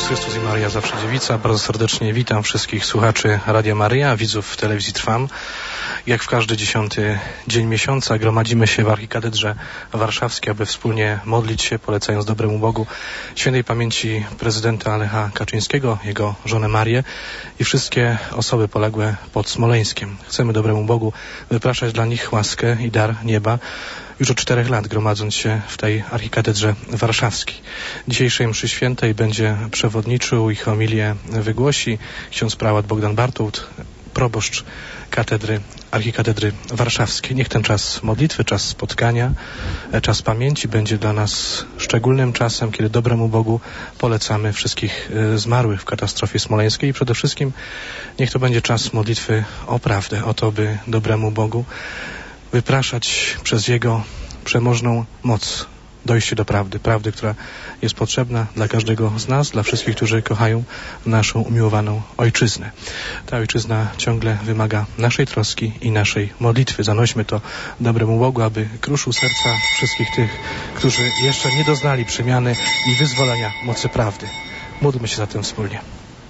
Chrystus i Maria Zawsze Dziewica. Bardzo serdecznie witam wszystkich słuchaczy Radia Maryja, widzów telewizji Trwam. Jak w każdy 10. dzień miesiąca gromadzimy się w Archikatedrze Warszawskiej, aby wspólnie modlić się, polecając dobremu Bogu świętej pamięci prezydenta Lecha Kaczyńskiego, jego żonę Marię i wszystkie osoby poległe pod Smoleńskiem. Chcemy dobremu Bogu wypraszać dla nich łaskę i dar nieba, już od 4 lat gromadząc się w tej Archikatedrze Warszawskiej. Dzisiejszej mszy świętej będzie przewodniczył i homilię wygłosi ksiądz prałat Bogdan Bartułt, proboszcz Archikatedry Warszawskiej. Niech ten czas modlitwy, czas spotkania, czas pamięci będzie dla nas szczególnym czasem, kiedy dobremu Bogu polecamy wszystkich zmarłych w katastrofie smoleńskiej i przede wszystkim niech to będzie czas modlitwy o prawdę, o to, by dobremu Bogu wypraszać przez Jego przemożną moc dojście do prawdy, która jest potrzebna dla każdego z nas, dla wszystkich, którzy kochają naszą umiłowaną ojczyznę. Ta ojczyzna ciągle wymaga naszej troski i naszej modlitwy. Zanośmy to dobremu Bogu, aby kruszył serca wszystkich tych, którzy jeszcze nie doznali przemiany i wyzwolenia mocy prawdy. Módlmy się zatem wspólnie.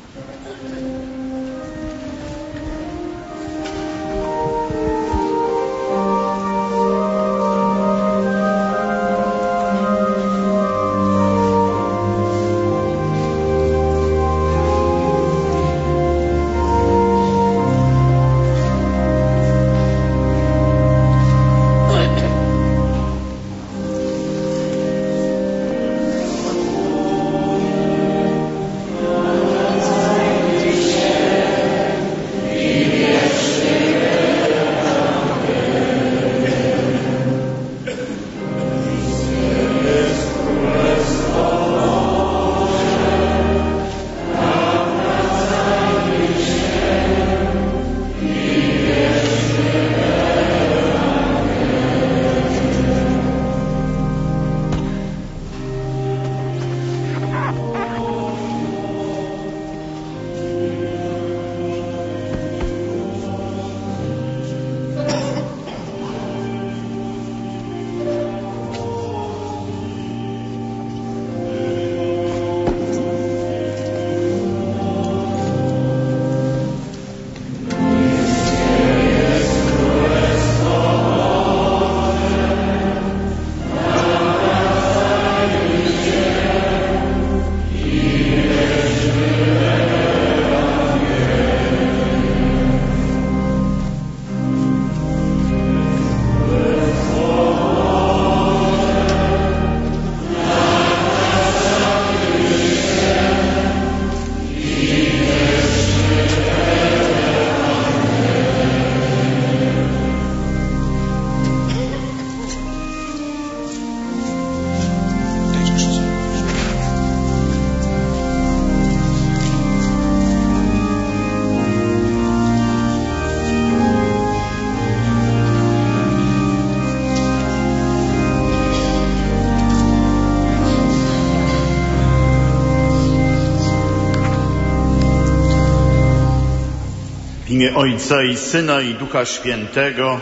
W imię Ojca i Syna i Ducha Świętego.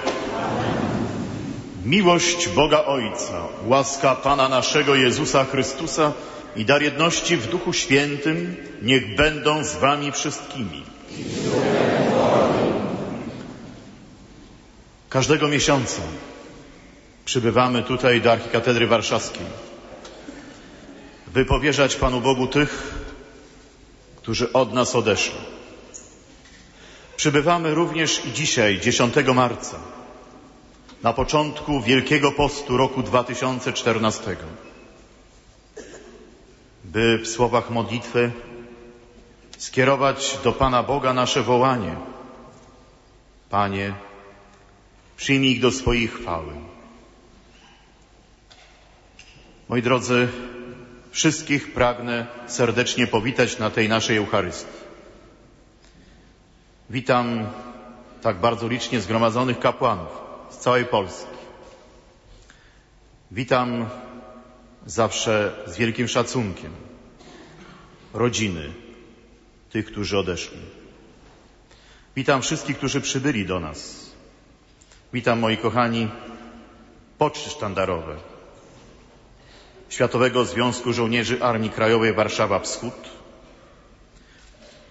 Miłość Boga Ojca, łaska Pana naszego Jezusa Chrystusa i dar jedności w Duchu Świętym niech będą z wami wszystkimi. Każdego miesiąca przybywamy tutaj do Archikatedry Warszawskiej, by powierzać Panu Bogu tych, którzy od nas odeszli. Przybywamy również i dzisiaj, 10 marca, na początku Wielkiego Postu roku 2014, by w słowach modlitwy skierować do Pana Boga nasze wołanie: Panie, przyjmij ich do swojej chwały. Moi drodzy, wszystkich pragnę serdecznie powitać na tej naszej Eucharystii. Witam tak bardzo licznie zgromadzonych kapłanów z całej Polski. Witam zawsze z wielkim szacunkiem rodziny tych, którzy odeszli. Witam wszystkich, którzy przybyli do nas. Witam, moi kochani, poczty sztandarowe Światowego Związku Żołnierzy Armii Krajowej Warszawa Wschód,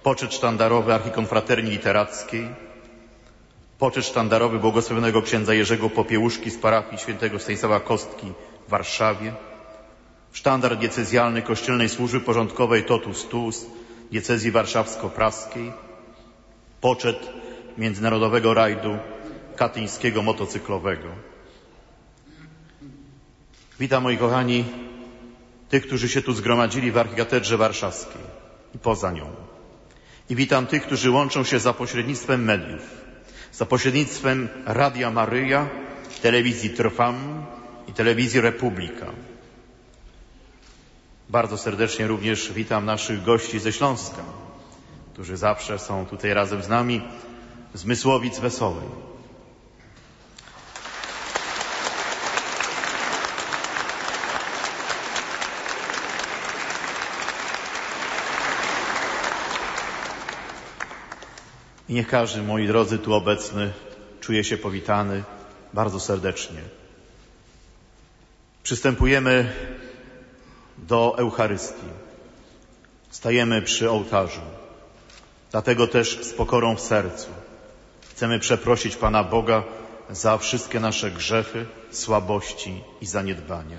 poczet sztandarowy Archikonfraterni Literackiej, poczet sztandarowy błogosławionego księdza Jerzego Popiełuszki z parafii świętego Stanisława Kostki w Warszawie, sztandar diecezjalny Kościelnej Służby Porządkowej Totus Tuus diecezji warszawsko-praskiej, poczet Międzynarodowego Rajdu Katyńskiego Motocyklowego. Witam, moi kochani, tych, którzy się tu zgromadzili w Archikatedrze Warszawskiej i poza nią. I witam tych, którzy łączą się za pośrednictwem mediów, za pośrednictwem Radia Maryja, Telewizji Trwam i Telewizji Republika. Bardzo serdecznie również witam naszych gości ze Śląska, którzy zawsze są tutaj razem z nami, z Mysłowic Wesołej. I niech każdy, moi drodzy, tu obecny czuje się powitany bardzo serdecznie. Przystępujemy do Eucharystii. Stajemy przy ołtarzu. Dlatego też z pokorą w sercu chcemy przeprosić Pana Boga za wszystkie nasze grzechy, słabości i zaniedbania.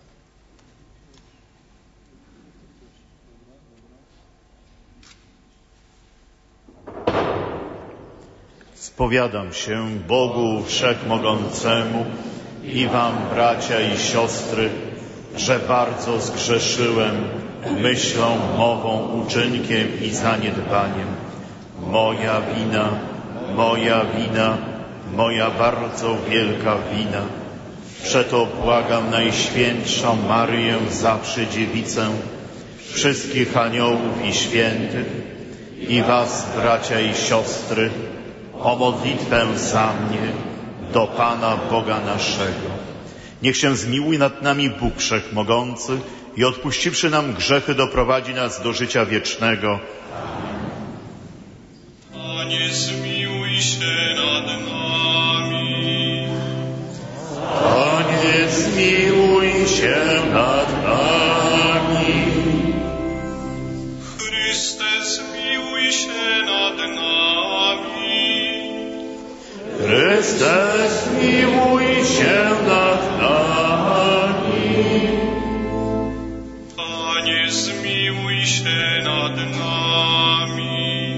Spowiadam się Bogu Wszechmogącemu i wam, bracia i siostry, że bardzo zgrzeszyłem myślą, mową, uczynkiem i zaniedbaniem. Moja wina, moja bardzo wielka wina. Przeto błagam Najświętszą Maryję, zawsze Dziewicę, wszystkich aniołów i świętych i was, bracia i siostry, o modlitwę za mnie do Pana Boga naszego. Niech się zmiłuje nad nami Bóg Wszechmogący i odpuściwszy nam grzechy doprowadzi nas do życia wiecznego. Panie, zmiłuj się nad nami. Panie, zmiłuj się nad nami. Chryste, zmiłuj się nad nami. Chryste, zmiłuj się nad nami. Panie, zmiłuj się nad nami.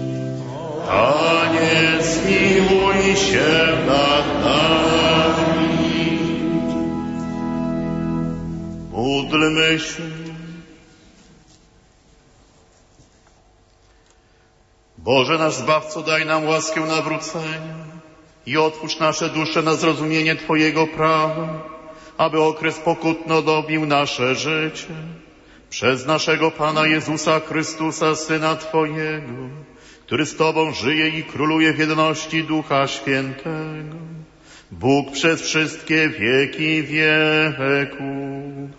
Panie, zmiłuj się nad nami. Módlmy się. Boże nasz Zbawco, daj nam łaskę nawrócenia i otwórz nasze dusze na zrozumienie Twojego prawa, aby okres pokutno dobił nasze życie. Przez naszego Pana Jezusa Chrystusa, Syna Twojego, który z Tobą żyje i króluje w jedności Ducha Świętego, Bóg przez wszystkie wieki wieków.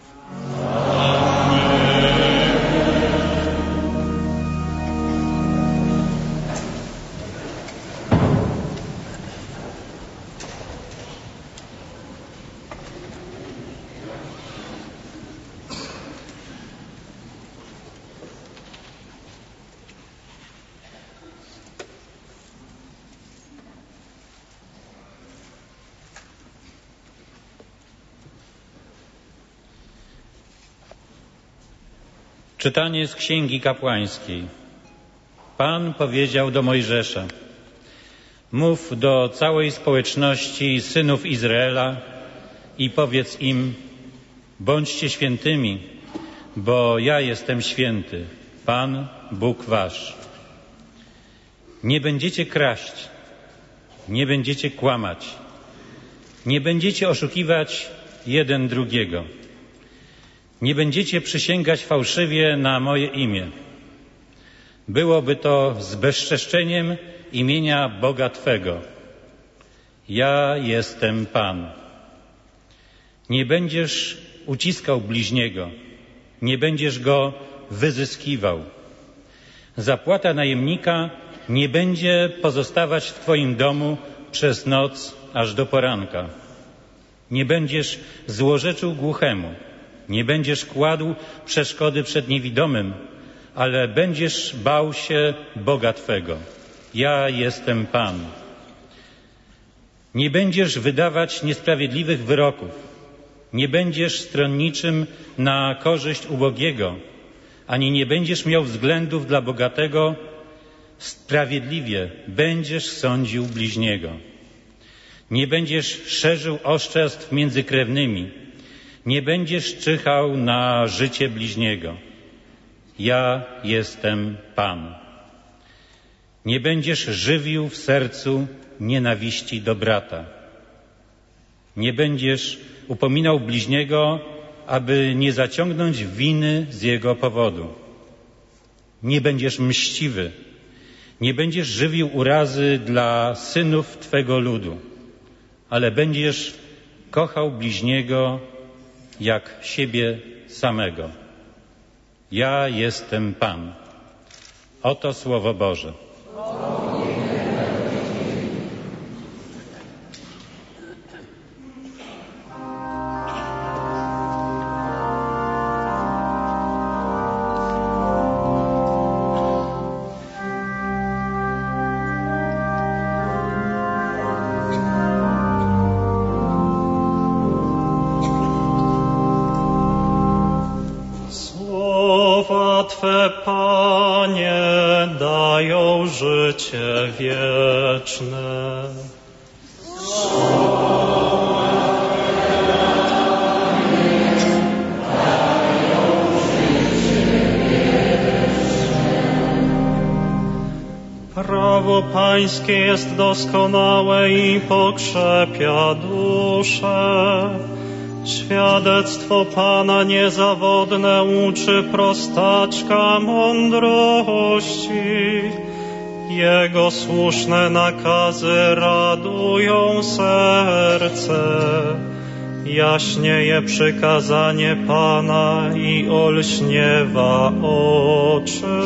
Czytanie z Księgi Kapłańskiej. Pan powiedział do Mojżesza: mów do całej społeczności synów Izraela i powiedz im: bądźcie świętymi, bo ja jestem święty, Pan, Bóg wasz. Nie będziecie kraść, nie będziecie kłamać, nie będziecie oszukiwać jeden drugiego. Nie będziecie przysięgać fałszywie na moje imię. Byłoby to zbezczeszczeniem imienia Boga Twego. Ja jestem Pan. Nie będziesz uciskał bliźniego, nie będziesz go wyzyskiwał. Zapłata najemnika nie będzie pozostawać w Twoim domu przez noc aż do poranka. Nie będziesz złorzeczył głuchemu, nie będziesz kładł przeszkody przed niewidomym, ale będziesz bał się Boga Twego. Ja jestem Pan. Nie będziesz wydawać niesprawiedliwych wyroków. Nie będziesz stronniczym na korzyść ubogiego, ani nie będziesz miał względów dla bogatego. Sprawiedliwie będziesz sądził bliźniego. Nie będziesz szerzył oszczerstw między krewnymi. Nie będziesz czyhał na życie bliźniego. Ja jestem Pan. Nie będziesz żywił w sercu nienawiści do brata. Nie będziesz upominał bliźniego, aby nie zaciągnąć winy z jego powodu. Nie będziesz mściwy. Nie będziesz żywił urazy dla synów Twego ludu, ale będziesz kochał bliźniego jak siebie samego. Ja jestem Pan. Oto Słowo Boże. Twe, Panie, dają życie wieczne. Prawo Pańskie jest doskonałe i pokrzepia duszę. Świadectwo Pana niezawodne uczy prostaczka mądrości. Jego słuszne nakazy radują serce. Jaśnieje przykazanie Pana i olśniewa oczy.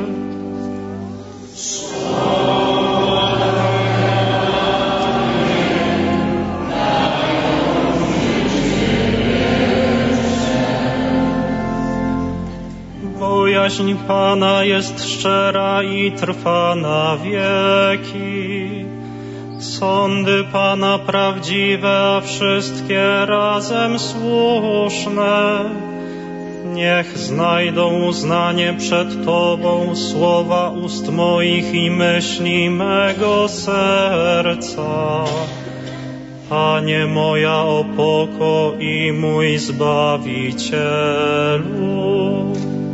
Bojaźń Pana jest szczera i trwa na wieki. Sądy Pana prawdziwe, a wszystkie razem słuszne. Niech znajdą uznanie przed Tobą słowa ust moich i myśli mego serca. Panie, moja opoko i mój Zbawicielu.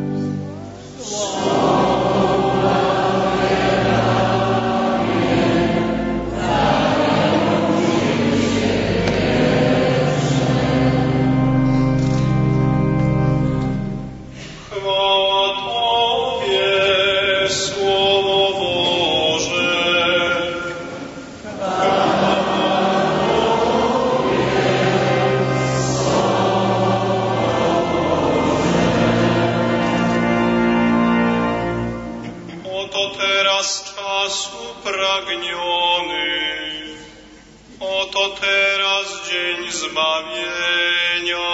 Oto teraz dzień zbawienia.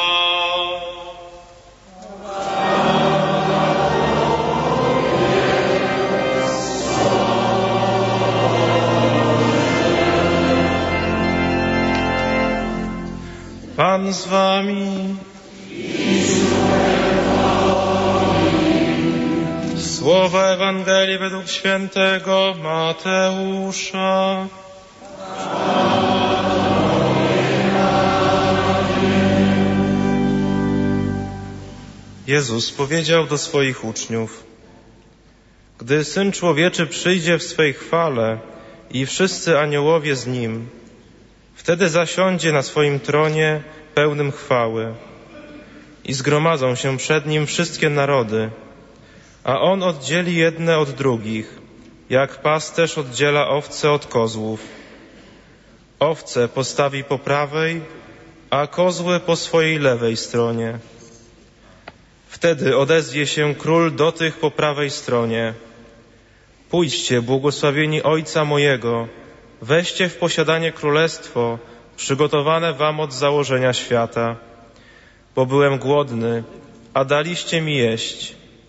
Pan z wami. Słowa Ewangelii według świętego Mateusza. Jezus powiedział do swoich uczniów: gdy Syn Człowieczy przyjdzie w swej chwale i wszyscy aniołowie z Nim, wtedy zasiądzie na swoim tronie pełnym chwały i zgromadzą się przed Nim wszystkie narody, a On oddzieli jedne od drugich, jak pasterz oddziela owce od kozłów. Owce postawi po prawej, a kozły po swojej lewej stronie. Wtedy odezwie się Król do tych po prawej stronie: pójdźcie, błogosławieni Ojca mojego, weźcie w posiadanie królestwo przygotowane wam od założenia świata. Bo byłem głodny, a daliście mi jeść.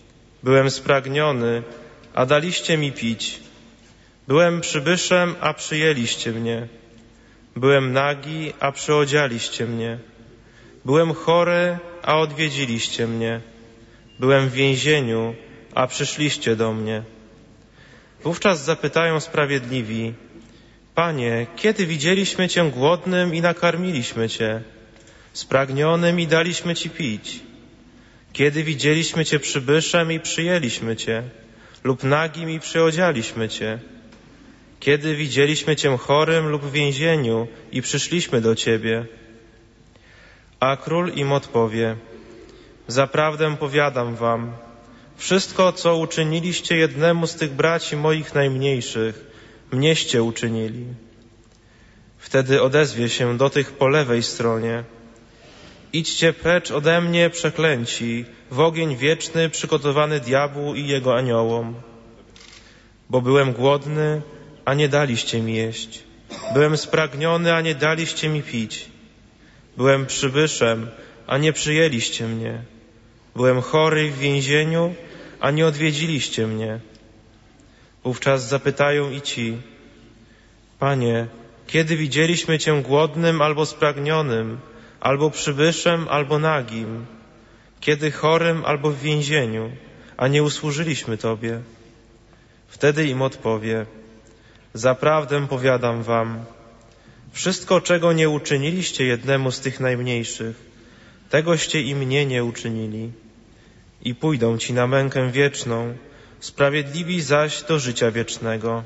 Byłem spragniony, a daliście mi pić. Byłem przybyszem, a przyjęliście mnie. Byłem nagi, a przyodzialiście mnie. Byłem chory, a odwiedziliście mnie. Byłem w więzieniu, a przyszliście do mnie. Wówczas zapytają sprawiedliwi: Panie, kiedy widzieliśmy Cię głodnym i nakarmiliśmy Cię, spragnionym i daliśmy Ci pić? Kiedy widzieliśmy Cię przybyszem i przyjęliśmy Cię, lub nagim i przyodzialiśmy Cię? Kiedy widzieliśmy Cię chorym lub w więzieniu i przyszliśmy do Ciebie? A król im odpowie: Zaprawdę powiadam wam, wszystko, co uczyniliście jednemu z tych braci moich najmniejszych, mnieście uczynili. Wtedy odezwie się do tych po lewej stronie: Idźcie precz ode mnie, przeklęci, w ogień wieczny przygotowany diabłu i jego aniołom. Bo byłem głodny, a nie daliście mi jeść. Byłem spragniony, a nie daliście mi pić. Byłem przybyszem, a nie przyjęliście mnie. Byłem chory w więzieniu, a nie odwiedziliście mnie. Wówczas zapytają i ci: Panie, kiedy widzieliśmy Cię głodnym albo spragnionym, albo przybyszem, albo nagim, kiedy chorym albo w więzieniu, a nie usłużyliśmy Tobie? Wtedy im odpowie: Zaprawdę powiadam wam, wszystko, czego nie uczyniliście jednemu z tych najmniejszych, tegoście i mnie nie uczynili. I pójdą ci na mękę wieczną, sprawiedliwi zaś do życia wiecznego.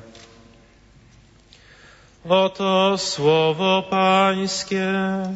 Oto słowo Pańskie.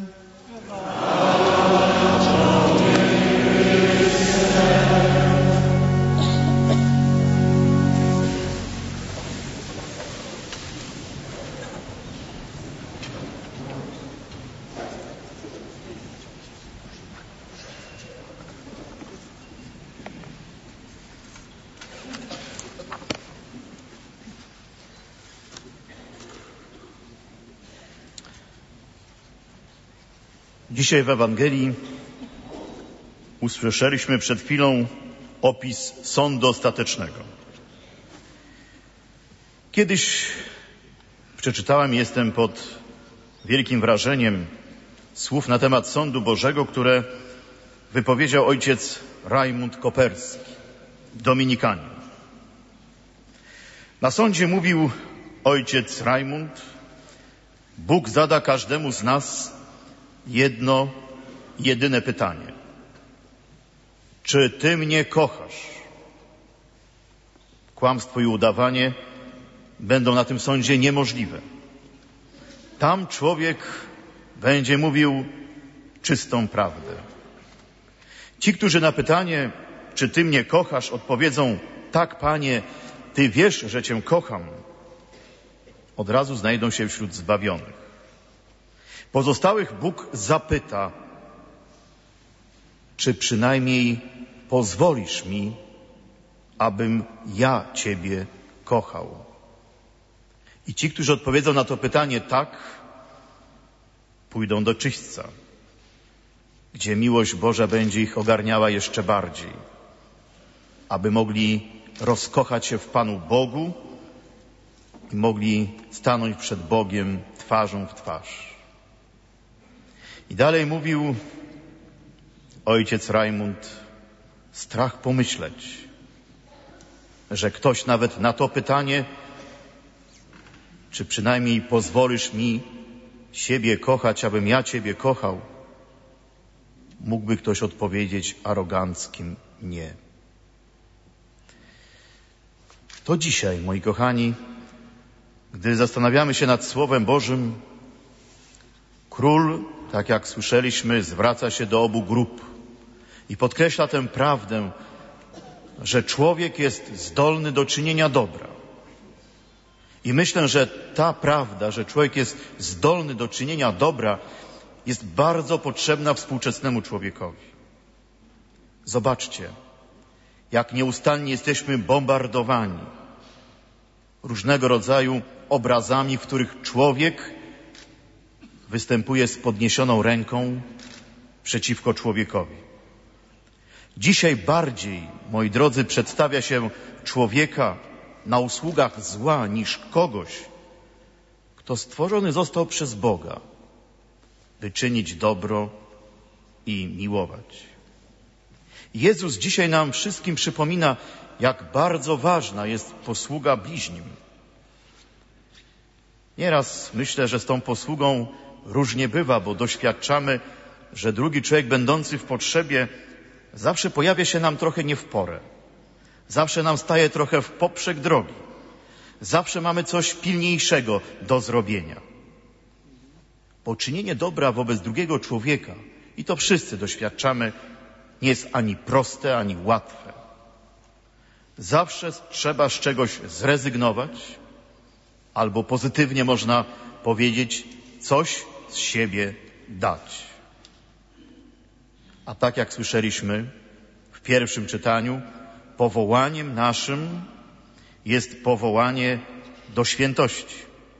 Dzisiaj w Ewangelii usłyszeliśmy przed chwilą opis sądu ostatecznego. Kiedyś przeczytałem i jestem pod wielkim wrażeniem słów na temat sądu Bożego, które wypowiedział ojciec Rajmund Koperski, dominikanin. Na sądzie mówił ojciec Rajmund: Bóg zada każdemu z nas jedno, jedyne pytanie. Czy Ty mnie kochasz? Kłamstwo i udawanie będą na tym sądzie niemożliwe. Tam człowiek będzie mówił czystą prawdę. Ci, którzy na pytanie, czy Ty mnie kochasz, odpowiedzą: tak, Panie, Ty wiesz, że Cię kocham, od razu znajdą się wśród zbawionych. Pozostałych Bóg zapyta: czy przynajmniej pozwolisz mi, abym ja Ciebie kochał? I ci, którzy odpowiedzą na to pytanie tak, pójdą do czyśćca, gdzie miłość Boża będzie ich ogarniała jeszcze bardziej, aby mogli rozkochać się w Panu Bogu i mogli stanąć przed Bogiem twarzą w twarz. I dalej mówił ojciec Rajmund: strach pomyśleć, że ktoś nawet na to pytanie, czy przynajmniej pozwolisz mi siebie kochać, abym ja Ciebie kochał, mógłby ktoś odpowiedzieć aroganckim nie. To dzisiaj, moi kochani, gdy zastanawiamy się nad Słowem Bożym, król, tak jak słyszeliśmy, zwraca się do obu grup i podkreśla tę prawdę, że człowiek jest zdolny do czynienia dobra. I myślę, że ta prawda, że człowiek jest zdolny do czynienia dobra, jest bardzo potrzebna współczesnemu człowiekowi. Zobaczcie, jak nieustannie jesteśmy bombardowani różnego rodzaju obrazami, w których człowiek występuje z podniesioną ręką przeciwko człowiekowi. Dzisiaj bardziej, moi drodzy, przedstawia się człowieka na usługach zła niż kogoś, kto stworzony został przez Boga, by czynić dobro i miłować. Jezus dzisiaj nam wszystkim przypomina, jak bardzo ważna jest posługa bliźnim. Nieraz myślę, że z tą posługą różnie bywa, bo doświadczamy, że drugi człowiek będący w potrzebie zawsze pojawia się nam trochę nie w porę. Zawsze nam staje trochę w poprzek drogi. Zawsze mamy coś pilniejszego do zrobienia. Poczynienie dobra wobec drugiego człowieka, i to wszyscy doświadczamy, nie jest ani proste, ani łatwe. Zawsze trzeba z czegoś zrezygnować, albo pozytywnie można powiedzieć, coś z siebie dać. A tak jak słyszeliśmy w pierwszym czytaniu, powołaniem naszym jest powołanie do świętości.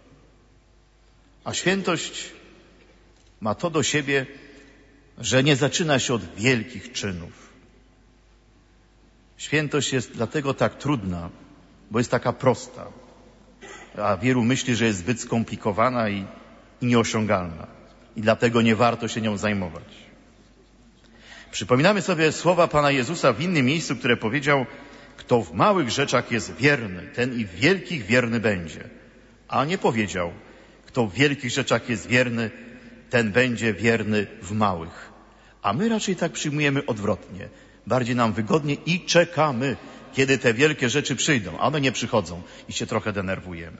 A świętość ma to do siebie, że nie zaczyna się od wielkich czynów. Świętość jest dlatego tak trudna, bo jest taka prosta, a wielu myśli, że jest zbyt skomplikowana i nieosiągalna. I dlatego nie warto się nią zajmować. Przypominamy sobie słowa Pana Jezusa w innym miejscu, które powiedział: kto w małych rzeczach jest wierny, ten i w wielkich wierny będzie. A nie powiedział: kto w wielkich rzeczach jest wierny, ten będzie wierny w małych. A my raczej tak przyjmujemy odwrotnie. Bardziej nam wygodnie i czekamy, kiedy te wielkie rzeczy przyjdą. A one nie przychodzą i się trochę denerwujemy.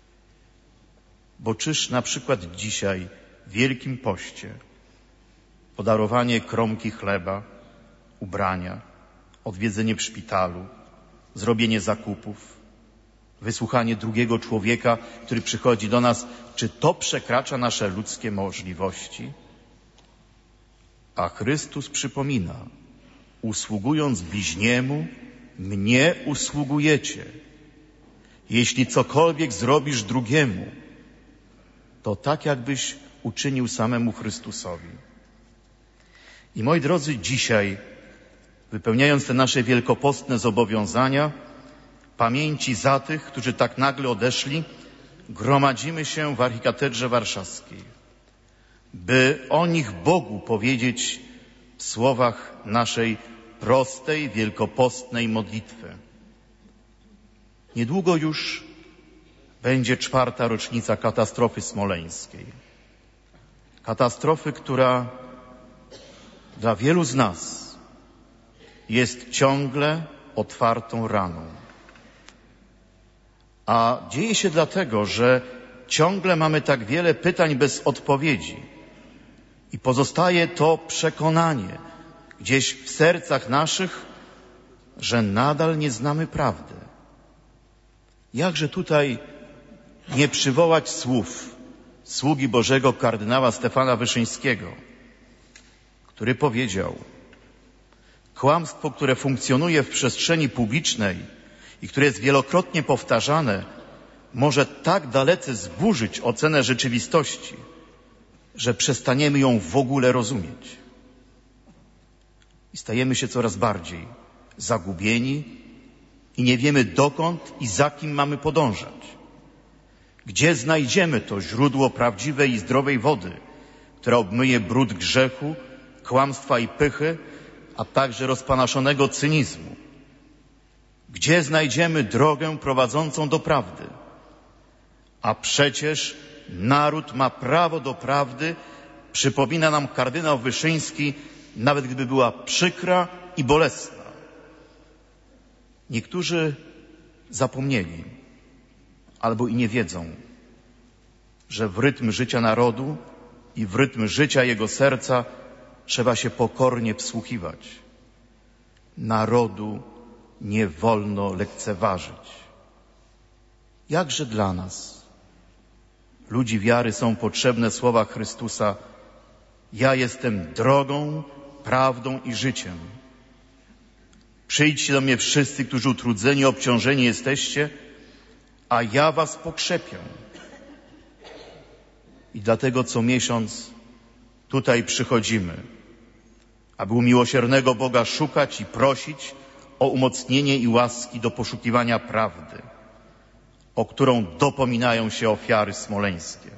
Bo czyż na przykład dzisiaj w Wielkim Poście podarowanie kromki chleba, ubrania, odwiedzenie w szpitalu, zrobienie zakupów, wysłuchanie drugiego człowieka, który przychodzi do nas, czy to przekracza nasze ludzkie możliwości? A Chrystus przypomina: usługując bliźniemu, mnie usługujecie. Jeśli cokolwiek zrobisz drugiemu, to tak jakbyś uczynił samemu Chrystusowi. I moi drodzy, dzisiaj, wypełniając te nasze wielkopostne zobowiązania, pamięci za tych, którzy tak nagle odeszli, gromadzimy się w Archikatedrze Warszawskiej, by o nich Bogu powiedzieć w słowach naszej prostej, wielkopostnej modlitwy. Niedługo już będzie 4. rocznica katastrofy smoleńskiej. Katastrofy, która dla wielu z nas jest ciągle otwartą raną. A dzieje się dlatego, że ciągle mamy tak wiele pytań bez odpowiedzi i pozostaje to przekonanie gdzieś w sercach naszych, że nadal nie znamy prawdy. Jakże tutaj nie przywołać słów sługi Bożego kardynała Stefana Wyszyńskiego, który powiedział: kłamstwo, które funkcjonuje w przestrzeni publicznej i które jest wielokrotnie powtarzane, może tak dalece zburzyć ocenę rzeczywistości, że przestaniemy ją w ogóle rozumieć. I stajemy się coraz bardziej zagubieni i nie wiemy, dokąd i za kim mamy podążać. Gdzie znajdziemy to źródło prawdziwej i zdrowej wody, która obmyje brud grzechu, kłamstwa i pychy, a także rozpanaszonego cynizmu? Gdzie znajdziemy drogę prowadzącą do prawdy? A przecież naród ma prawo do prawdy, przypomina nam kardynał Wyszyński, nawet gdyby była przykra i bolesna. Niektórzy zapomnieli albo i nie wiedzą, że w rytm życia narodu i w rytm życia jego serca trzeba się pokornie wsłuchiwać. Narodu nie wolno lekceważyć. Jakże dla nas, ludzi wiary, są potrzebne słowa Chrystusa: ja jestem drogą, prawdą i życiem. Przyjdźcie do mnie wszyscy, którzy utrudzeni, obciążeni jesteście, a ja was pokrzepię. I dlatego co miesiąc tutaj przychodzimy, aby u miłosiernego Boga szukać i prosić o umocnienie i łaski do poszukiwania prawdy, o którą dopominają się ofiary smoleńskie.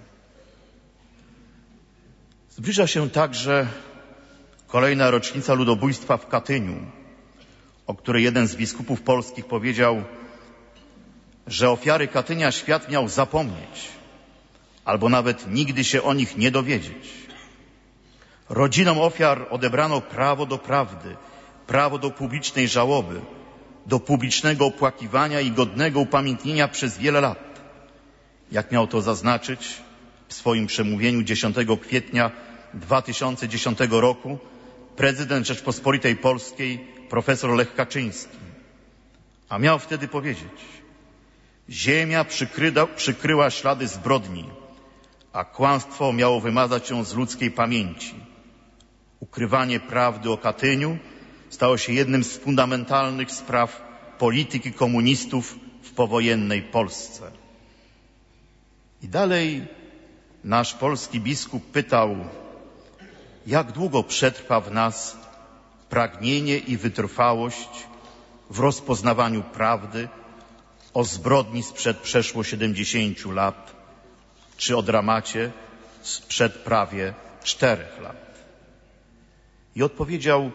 Zbliża się także kolejna rocznica ludobójstwa w Katyniu, o której jeden z biskupów polskich powiedział, że ofiary Katynia świat miał zapomnieć, albo nawet nigdy się o nich nie dowiedzieć. Rodzinom ofiar odebrano prawo do prawdy, prawo do publicznej żałoby, do publicznego opłakiwania i godnego upamiętnienia przez wiele lat. Jak miał to zaznaczyć w swoim przemówieniu 10 kwietnia 2010 roku prezydent Rzeczpospolitej Polskiej profesor Lech Kaczyński. A miał wtedy powiedzieć: ziemia przykryła ślady zbrodni, a kłamstwo miało wymazać ją z ludzkiej pamięci. Ukrywanie prawdy o Katyniu stało się jednym z fundamentalnych spraw polityki komunistów w powojennej Polsce. I dalej nasz polski biskup pytał, jak długo przetrwa w nas pragnienie i wytrwałość w rozpoznawaniu prawdy o zbrodni sprzed przeszło 70 lat, czy o dramacie sprzed prawie 4 lat. I odpowiedział,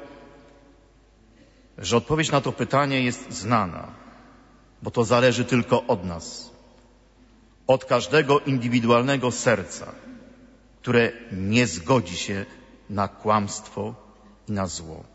że odpowiedź na to pytanie jest znana, bo to zależy tylko od nas, od każdego indywidualnego serca, które nie zgodzi się na kłamstwo i na zło.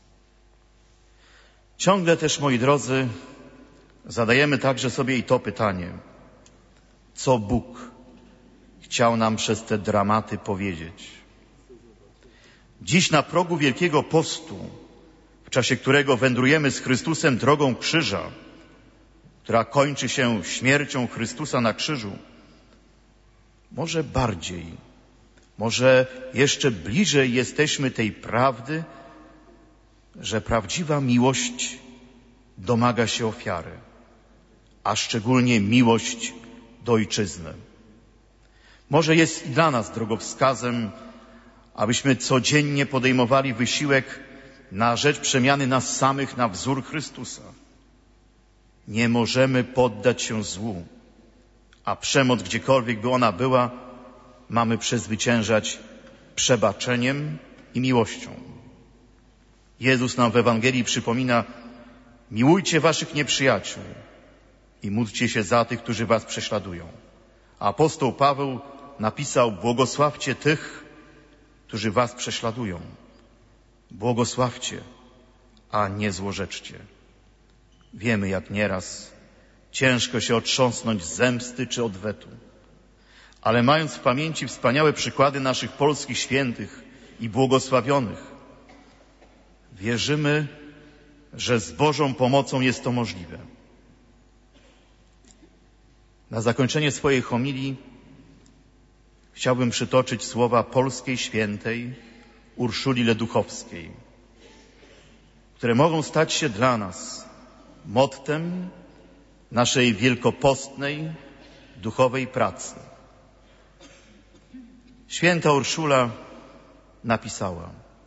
Ciągle też, moi drodzy, zadajemy także sobie i to pytanie, co Bóg chciał nam przez te dramaty powiedzieć. Dziś na progu Wielkiego Postu, w czasie którego wędrujemy z Chrystusem drogą krzyża, która kończy się śmiercią Chrystusa na krzyżu, może bardziej, może jeszcze bliżej jesteśmy tej prawdy, że prawdziwa miłość domaga się ofiary, a szczególnie miłość do Ojczyzny. Może jest i dla nas drogowskazem, abyśmy codziennie podejmowali wysiłek na rzecz przemiany nas samych na wzór Chrystusa. Nie możemy poddać się złu, a przemoc, gdziekolwiek by ona była, mamy przezwyciężać przebaczeniem i miłością. Jezus nam w Ewangelii przypomina: miłujcie waszych nieprzyjaciół i módlcie się za tych, którzy was prześladują. A apostoł Paweł napisał: błogosławcie tych, którzy was prześladują. Błogosławcie, a nie złorzeczcie. Wiemy, jak nieraz ciężko się otrząsnąć z zemsty czy odwetu. Ale mając w pamięci wspaniałe przykłady naszych polskich świętych i błogosławionych, wierzymy, że z Bożą pomocą jest to możliwe. Na zakończenie swojej homilii chciałbym przytoczyć słowa polskiej świętej Urszuli Leduchowskiej, które mogą stać się dla nas mottem naszej wielkopostnej, duchowej pracy. Święta Urszula napisała: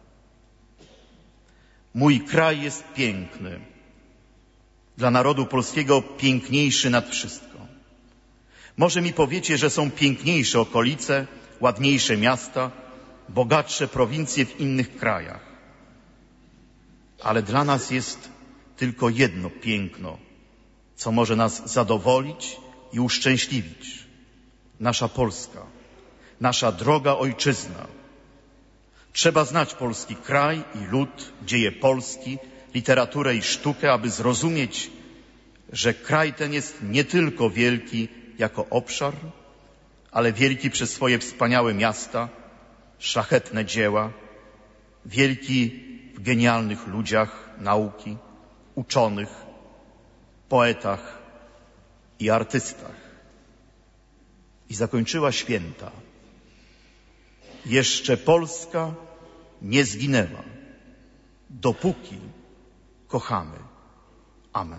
mój kraj jest piękny, dla narodu polskiego piękniejszy nad wszystko. Może mi powiecie, że są piękniejsze okolice, ładniejsze miasta, bogatsze prowincje w innych krajach. Ale dla nas jest tylko jedno piękno, co może nas zadowolić i uszczęśliwić. Nasza Polska, nasza droga ojczyzna. Trzeba znać polski kraj i lud, dzieje Polski, literaturę i sztukę, aby zrozumieć, że kraj ten jest nie tylko wielki jako obszar, ale wielki przez swoje wspaniałe miasta, szlachetne dzieła, wielki w genialnych ludziach nauki, uczonych, poetach i artystach. I zakończyła święta: jeszcze Polska nie zginęła, dopóki kochamy. Amen.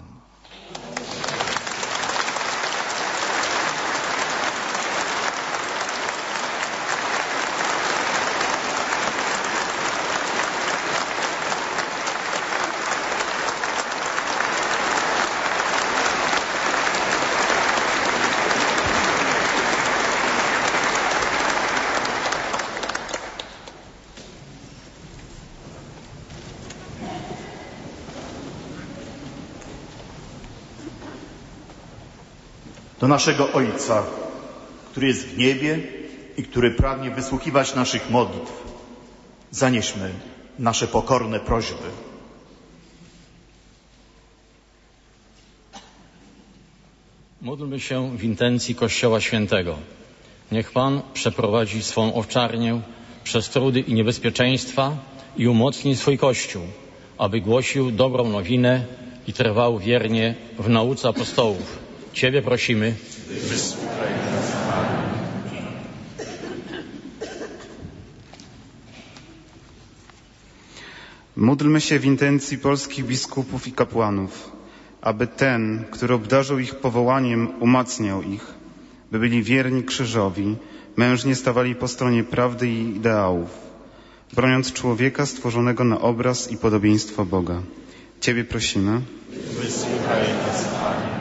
Do naszego Ojca, który jest w niebie i który pragnie wysłuchiwać naszych modlitw, zanieśmy nasze pokorne prośby. Módlmy się w intencji Kościoła Świętego. Niech Pan przeprowadzi swą owczarnię przez trudy i niebezpieczeństwa i umocni swój Kościół, aby głosił dobrą nowinę i trwał wiernie w nauce apostołów. Ciebie prosimy. Wysłuchaj nas, Panie. Módlmy się w intencji polskich biskupów i kapłanów, aby ten, który obdarzył ich powołaniem, umacniał ich, by byli wierni krzyżowi, mężnie stawali po stronie prawdy i ideałów, broniąc człowieka stworzonego na obraz i podobieństwo Boga. Ciebie prosimy. Wysłuchaj nas, Panie.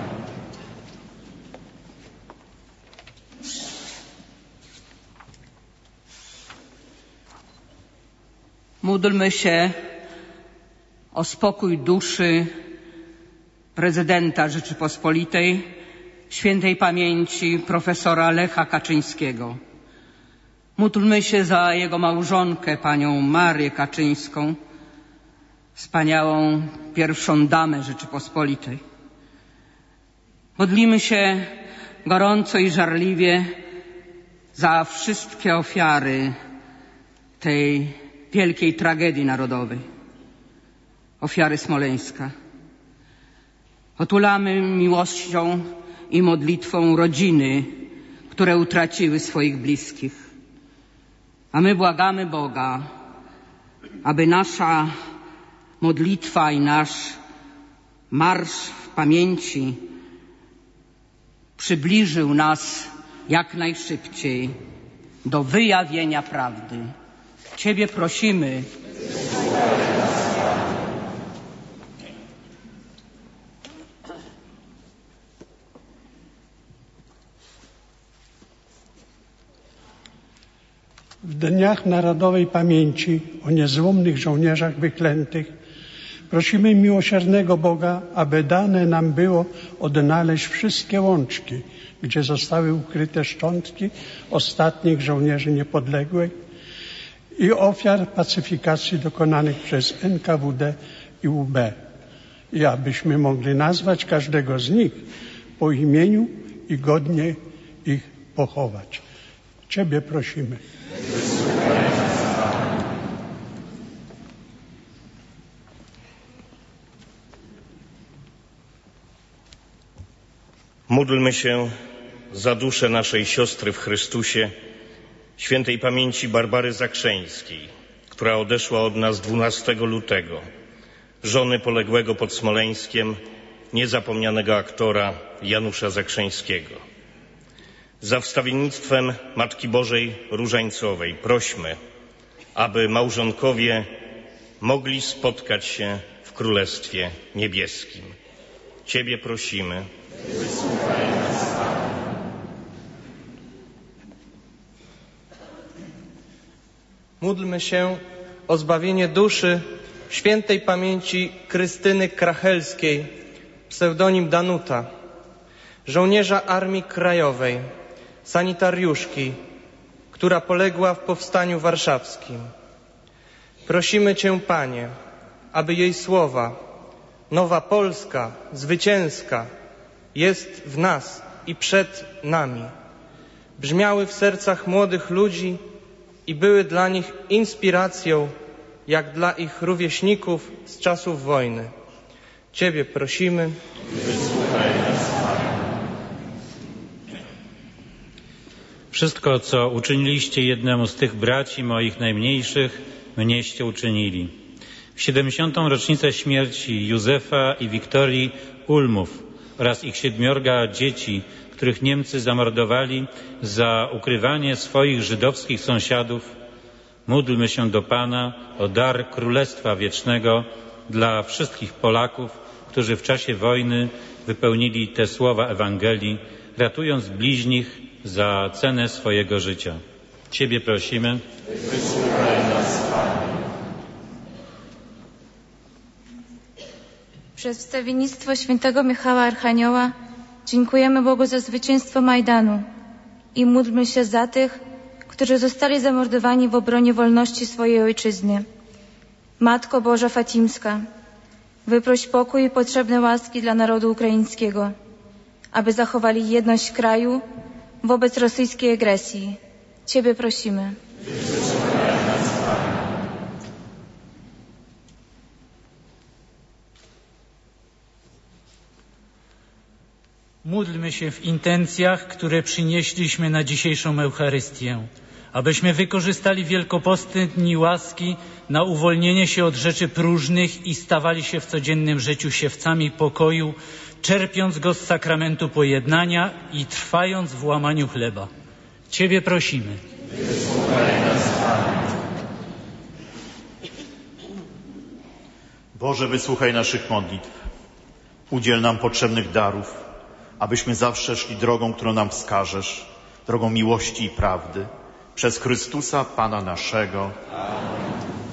Módlmy się o spokój duszy prezydenta Rzeczypospolitej, świętej pamięci profesora Lecha Kaczyńskiego. Módlmy się za jego małżonkę, panią Marię Kaczyńską, wspaniałą pierwszą damę Rzeczypospolitej. Modlimy się gorąco i żarliwie za wszystkie ofiary tej wielkiej tragedii narodowej, ofiary Smoleńska. Otulamy miłością i modlitwą rodziny, które utraciły swoich bliskich. A my błagamy Boga, aby nasza modlitwa i nasz marsz w pamięci przybliżył nas jak najszybciej do wyjawienia prawdy. Ciebie prosimy. W dniach narodowej pamięci o niezłomnych żołnierzach wyklętych prosimy miłosiernego Boga, aby dane nam było odnaleźć wszystkie łączki, gdzie zostały ukryte szczątki ostatnich żołnierzy niepodległej i ofiar pacyfikacji dokonanych przez NKWD i UB. I abyśmy mogli nazwać każdego z nich po imieniu i godnie ich pochować. Ciebie prosimy. Módlmy się za duszę naszej siostry w Chrystusie, świętej pamięci Barbary Zakrzeńskiej, która odeszła od nas 12 lutego, żony poległego pod Smoleńskiem, niezapomnianego aktora Janusza Zakrzeńskiego. Za wstawiennictwem Matki Bożej Różańcowej prośmy, aby małżonkowie mogli spotkać się w Królestwie Niebieskim. Ciebie prosimy. Wysłuchaj nas, Panie. Módlmy się o zbawienie duszy świętej pamięci Krystyny Krachelskiej, pseudonim Danuta, żołnierza Armii Krajowej, sanitariuszki, która poległa w Powstaniu Warszawskim. Prosimy Cię, Panie, aby jej słowa „Nowa Polska, zwycięska, jest w nas i przed nami” brzmiały w sercach młodych ludzi i były dla nich inspiracją, jak dla ich rówieśników z czasów wojny. Ciebie prosimy. Wysłuchaj nas, Panie. Wszystko, co uczyniliście jednemu z tych braci moich najmniejszych, mnieście uczynili. W 70. rocznicę śmierci Józefa i Wiktorii Ulmów oraz ich 7 dzieci, których Niemcy zamordowali za ukrywanie swoich żydowskich sąsiadów, módlmy się do Pana o dar Królestwa Wiecznego dla wszystkich Polaków, którzy w czasie wojny wypełnili te słowa Ewangelii, ratując bliźnich za cenę swojego życia. Ciebie prosimy. Wysłuchaj nas, Panie. Przez wstawiennictwo świętego Michała Archanioła dziękujemy Bogu za zwycięstwo Majdanu i módlmy się za tych, którzy zostali zamordowani w obronie wolności swojej ojczyzny. Matko Boża Fatimska, wyproś pokój i potrzebne łaski dla narodu ukraińskiego, aby zachowali jedność kraju wobec rosyjskiej agresji. Ciebie prosimy. Módlmy się w intencjach, które przynieśliśmy na dzisiejszą Eucharystię, abyśmy wykorzystali wielkopostne dni łaski na uwolnienie się od rzeczy próżnych i stawali się w codziennym życiu siewcami pokoju, czerpiąc go z sakramentu pojednania i trwając w łamaniu chleba. Ciebie prosimy. Boże, wysłuchaj naszych modlitw. Udziel nam potrzebnych darów, abyśmy zawsze szli drogą, którą nam wskażesz, drogą miłości i prawdy. Przez Chrystusa, Pana naszego. Amen.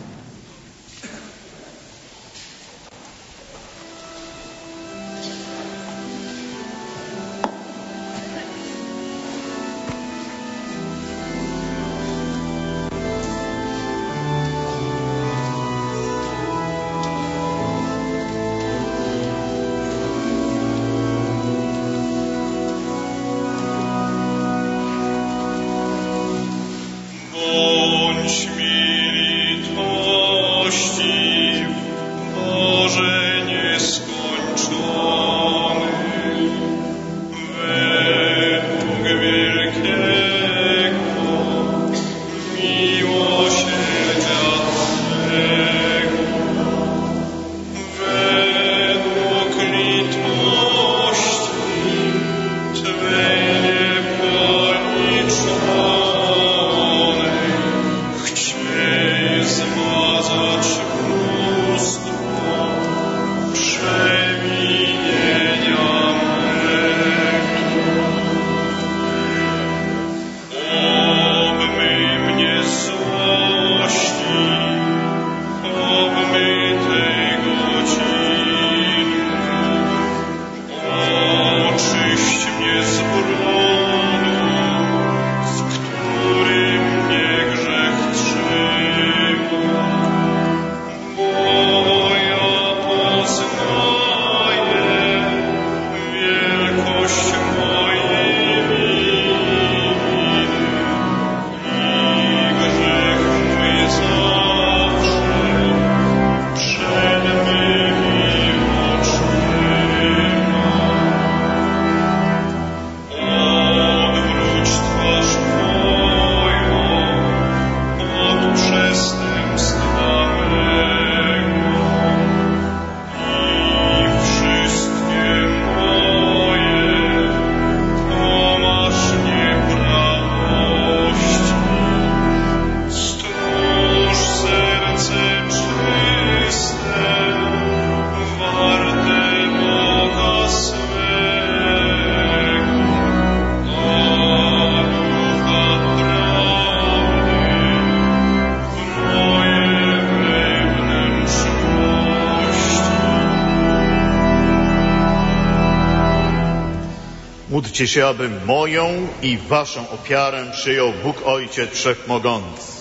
Módlcie się, aby moją i waszą ofiarę przyjął Bóg Ojciec Wszechmogący.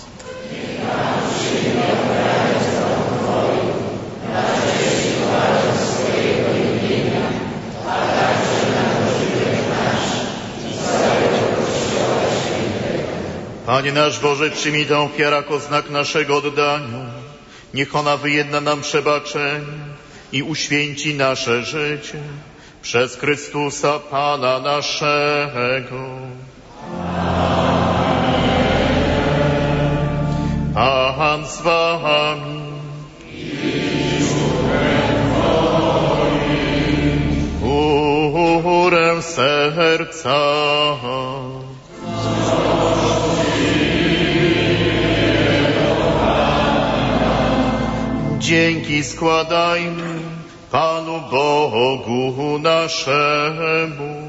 Panie nasz Boże, przyjmij tę ofiarę jako znak naszego oddania. Niech ona wyjedna nam przebaczenie i uświęci nasze życie. Przez Chrystusa Pana naszego. Pan z wami. Górę serca. Dzięki składajmy Panu Bogu naszemu.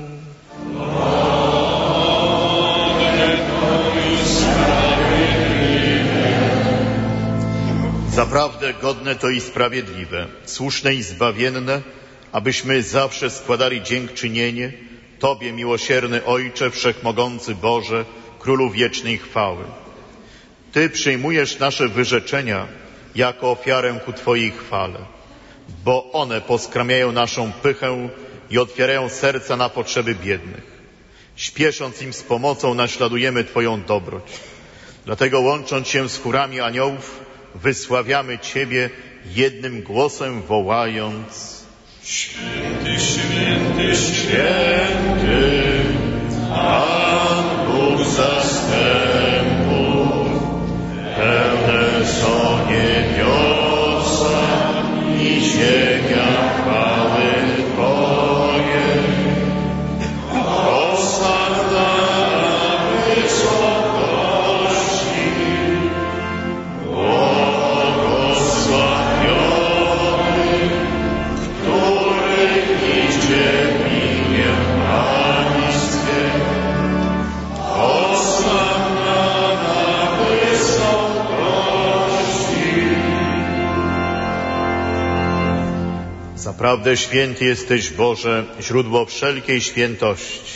Zaprawdę godne to i sprawiedliwe, słuszne i zbawienne, abyśmy zawsze składali dziękczynienie Tobie, miłosierny Ojcze, Wszechmogący Boże, Królu wiecznej chwały. Ty przyjmujesz nasze wyrzeczenia jako ofiarę ku Twojej chwale, bo one poskramiają naszą pychę i otwierają serca na potrzeby biednych. Śpiesząc im z pomocą, naśladujemy Twoją dobroć. Dlatego, łącząc się z chórami aniołów, wysławiamy Ciebie jednym głosem, wołając: Święty, święty, święty, Pan Bóg zastępów, pełne są niebiosa i ziemia chwały Twojej. Hosanna na wysokości, błogosławiony, który idzie w imię Pańskie. Hosanna na wysokości. Zaprawdę święty jesteś, Boże, źródło wszelkiej świętości.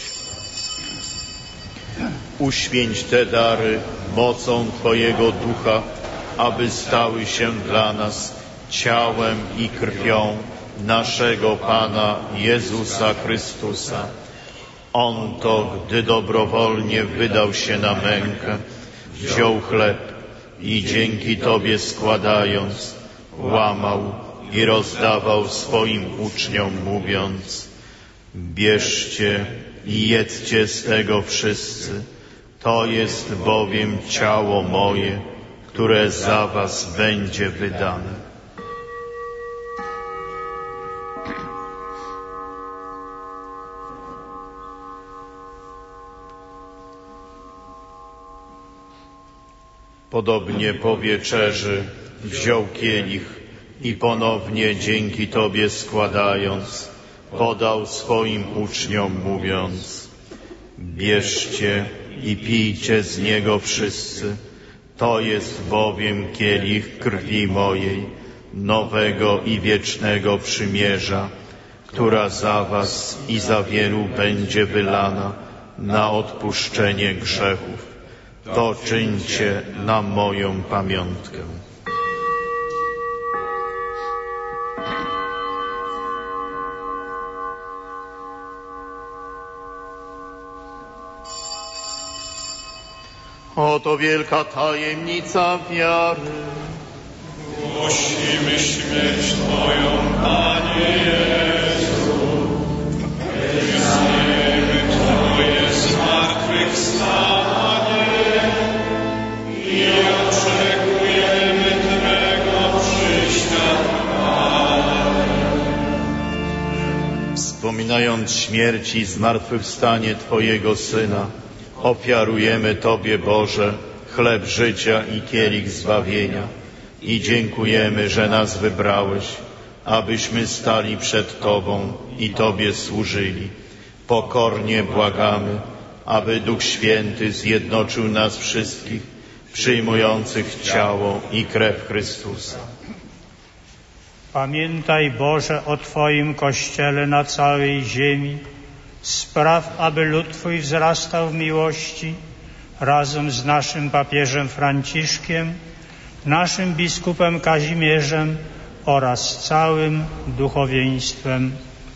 Uświęć te dary mocą Twojego Ducha, aby stały się dla nas ciałem i krwią naszego Pana Jezusa Chrystusa. On to, gdy dobrowolnie wydał się na mękę, wziął chleb i dzięki Tobie składając, łamał i rozdawał swoim uczniom, mówiąc: bierzcie i jedzcie z tego wszyscy, to jest bowiem ciało moje, które za was będzie wydane. Podobnie po wieczerzy wziął kielich i ponownie dzięki Tobie składając, podał swoim uczniom, mówiąc: bierzcie i pijcie z niego wszyscy, to jest bowiem kielich krwi mojej, nowego i wiecznego przymierza, która za was i za wielu będzie wylana na odpuszczenie grzechów. To czyńcie na moją pamiątkę. Oto wielka tajemnica wiary. Głosimy śmierć Twoją, Panie Jezu. Wyznajemy Twoje zmartwychwstanie i oczekujemy Twego przyjścia w chwale. Wspominając śmierć i zmartwychwstanie Twojego Syna, ofiarujemy Tobie, Boże, chleb życia i kielich zbawienia i dziękujemy, że nas wybrałeś, abyśmy stali przed Tobą i Tobie służyli. Pokornie błagamy, aby Duch Święty zjednoczył nas wszystkich, przyjmujących ciało i krew Chrystusa. Pamiętaj, Boże, o Twoim Kościele na całej ziemi. Spraw, aby lud Twój wzrastał w miłości razem z naszym papieżem Franciszkiem, naszym biskupem Kazimierzem oraz całym duchowieństwem.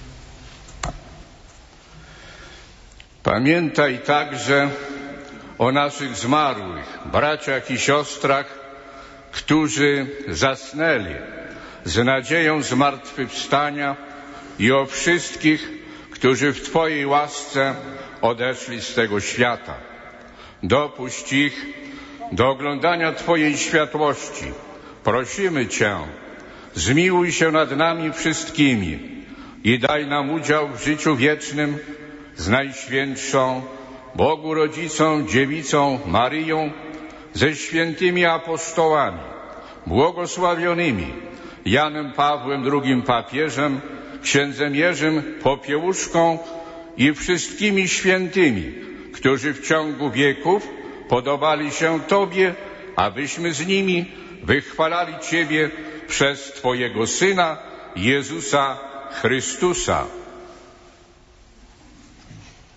Pamiętaj także o naszych zmarłych braciach i siostrach, którzy zasnęli z nadzieją zmartwychwstania, i o wszystkich, którzy w Twojej łasce odeszli z tego świata. Dopuść ich do oglądania Twojej światłości. Prosimy Cię, zmiłuj się nad nami wszystkimi i daj nam udział w życiu wiecznym z Najświętszą Bogu Rodzicą, Dziewicą Maryją, ze świętymi apostołami, błogosławionymi Janem Pawłem II papieżem, księdzem Jerzym Popiełuszką i wszystkimi świętymi, którzy w ciągu wieków podobali się Tobie, abyśmy z nimi wychwalali Ciebie przez Twojego Syna, Jezusa Chrystusa.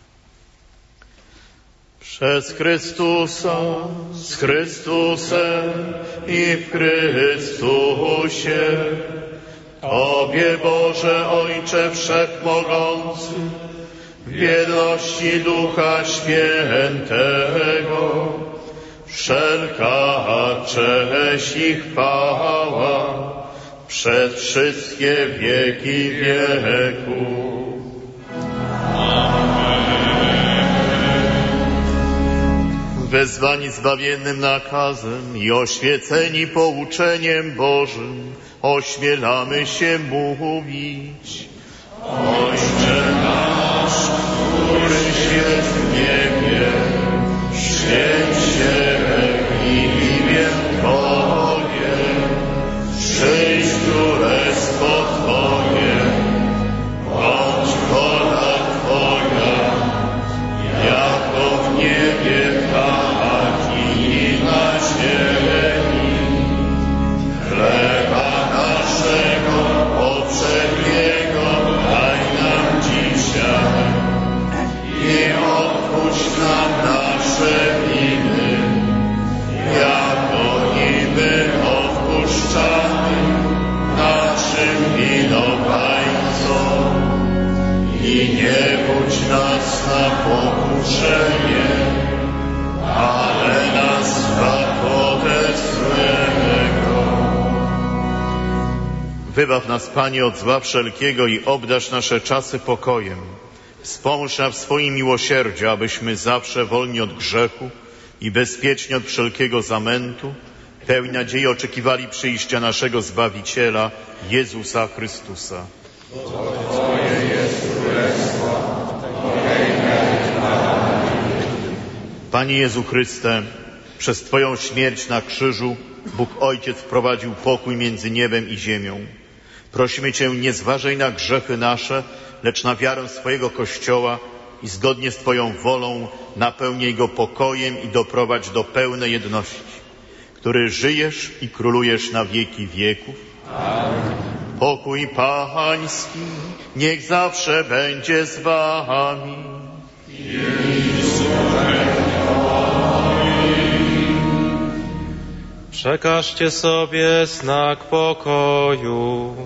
Przez Chrystusa, z Chrystusem i w Chrystusie, Tobie, Boże Ojcze Wszechmogący, w jedności Ducha Świętego, wszelka cześć i chwała przez wszystkie wieki wieków. Wezwani zbawiennym nakazem i oświeceni pouczeniem Bożym, ośmielamy się mówić: Ojcze nasz, któryś jest w niebie, święć się imię Twoje, przyjdź królestwo Twoje, bądź wola Twoja, jako w niebie, tak i na ziemi. Chleba naszego poprzedniego daj nam dzisiaj i odpuść nam nasze winy, jako i my odpuszczamy naszym winowajcom. I nie budź nas na pokuszenie, ale nas zbaw ode złego. Wybaw nas, Panie, od zła wszelkiego i obdarz nasze czasy pokojem. Wspomóż nam w swoim miłosierdziu, abyśmy zawsze wolni od grzechu i bezpieczni od wszelkiego zamętu, pełni nadziei oczekiwali przyjścia naszego Zbawiciela, Jezusa Chrystusa. Twoje jest królestwo, Panie Jezu Chryste, przez Twoją śmierć na krzyżu Bóg Ojciec wprowadził pokój między niebem i ziemią. Prosimy Cię, nie zważaj na grzechy nasze, lecz na wiarę swojego Kościoła i zgodnie z Twoją wolą napełnij go pokojem i doprowadź do pełnej jedności, który żyjesz i królujesz na wieki wieków. Amen. Pokój Pański niech zawsze będzie z Wami. Przekażcie sobie znak pokoju.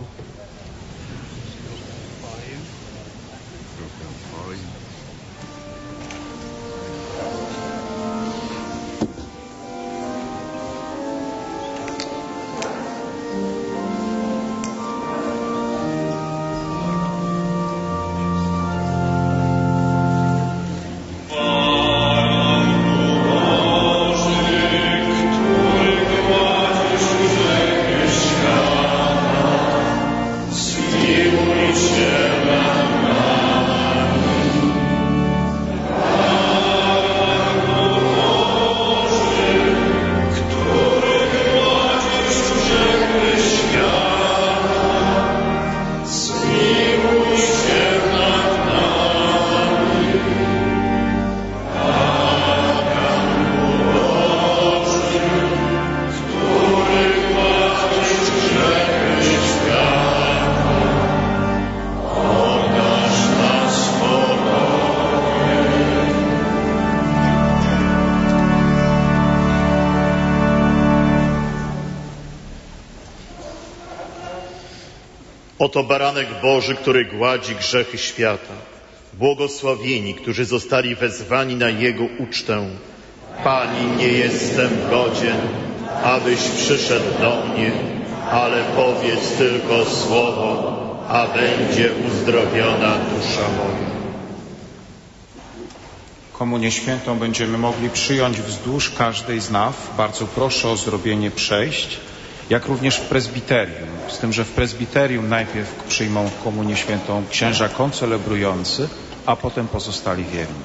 Oto baranek Boży, który gładzi grzechy świata. Błogosławieni, którzy zostali wezwani na Jego ucztę. Pani, nie jestem godzien, abyś przyszedł do mnie, ale powiedz tylko słowo, a będzie uzdrowiona dusza moja. Komunię Świętą będziemy mogli przyjąć wzdłuż każdej z naw. Bardzo proszę o zrobienie przejść, jak również w prezbiterium. Z tym, że w prezbiterium najpierw przyjmą Komunię Świętą księża koncelebrujący, a potem pozostali wierni.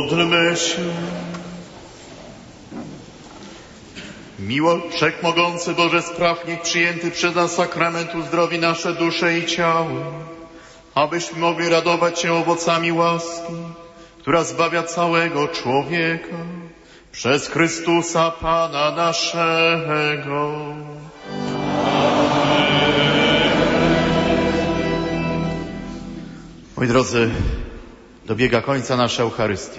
Módlmy się. Wszechmogący Boże, spraw niech przyjęty przez nas sakrament uzdrowi nasze dusze i ciało, abyśmy mogli radować się owocami łaski, która zbawia całego człowieka, przez Chrystusa Pana naszego. Moi drodzy, dobiega końca nasza Eucharystia.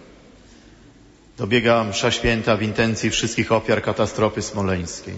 Dobiega msza święta w intencji wszystkich ofiar katastrofy smoleńskiej.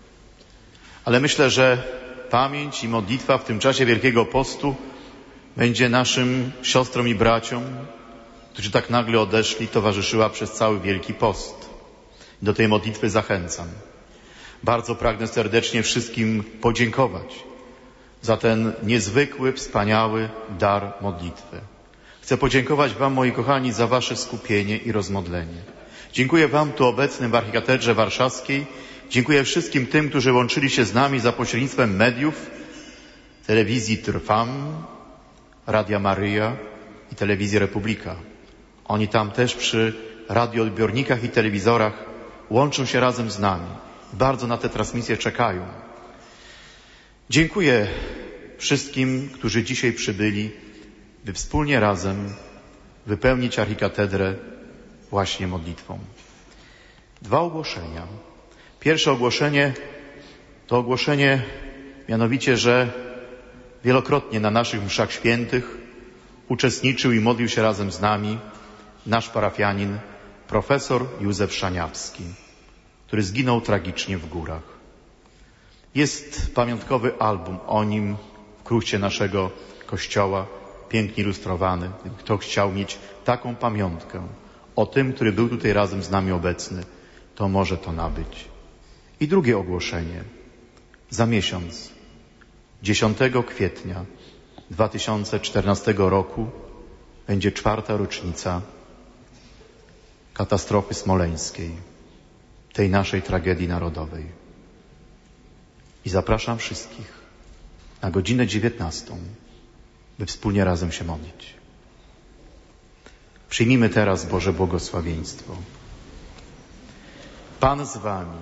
Ale myślę, że pamięć i modlitwa w tym czasie Wielkiego Postu będzie naszym siostrom i braciom, którzy tak nagle odeszli, towarzyszyła przez cały Wielki Post. Do tej modlitwy zachęcam. Bardzo pragnę serdecznie wszystkim podziękować za ten niezwykły, wspaniały dar modlitwy. Chcę podziękować Wam, moi kochani, za Wasze skupienie i rozmodlenie. Dziękuję Wam tu obecnym w Archikatedrze Warszawskiej. Dziękuję wszystkim tym, którzy łączyli się z nami za pośrednictwem mediów, telewizji Trwam, Radia Maryja i telewizji Republika. Oni tam też przy radioodbiornikach i telewizorach łączą się razem z nami. Bardzo na te transmisje czekają. Dziękuję wszystkim, którzy dzisiaj przybyli, by wspólnie razem wypełnić archikatedrę właśnie modlitwą. 2 ogłoszenia. Pierwsze ogłoszenie to ogłoszenie mianowicie, że wielokrotnie na naszych mszach świętych uczestniczył i modlił się razem z nami nasz parafianin, profesor Józef Szaniawski, który zginął tragicznie w górach. Jest pamiątkowy album o nim w kruchcie naszego kościoła, pięknie ilustrowany. Kto chciał mieć taką pamiątkę o tym, który był tutaj razem z nami obecny, to może to nabyć. I drugie ogłoszenie. Za miesiąc, 10 kwietnia 2014 roku, będzie 4. rocznica katastrofy smoleńskiej, tej naszej tragedii narodowej. I zapraszam wszystkich na godzinę 19, by wspólnie razem się modlić. Przyjmijmy teraz Boże błogosławieństwo. Pan z wami.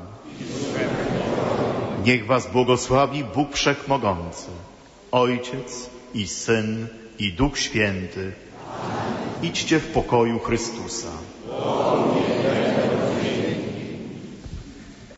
Niech was błogosławi Bóg Wszechmogący, Ojciec i Syn i Duch Święty. Idźcie w pokoju Chrystusa.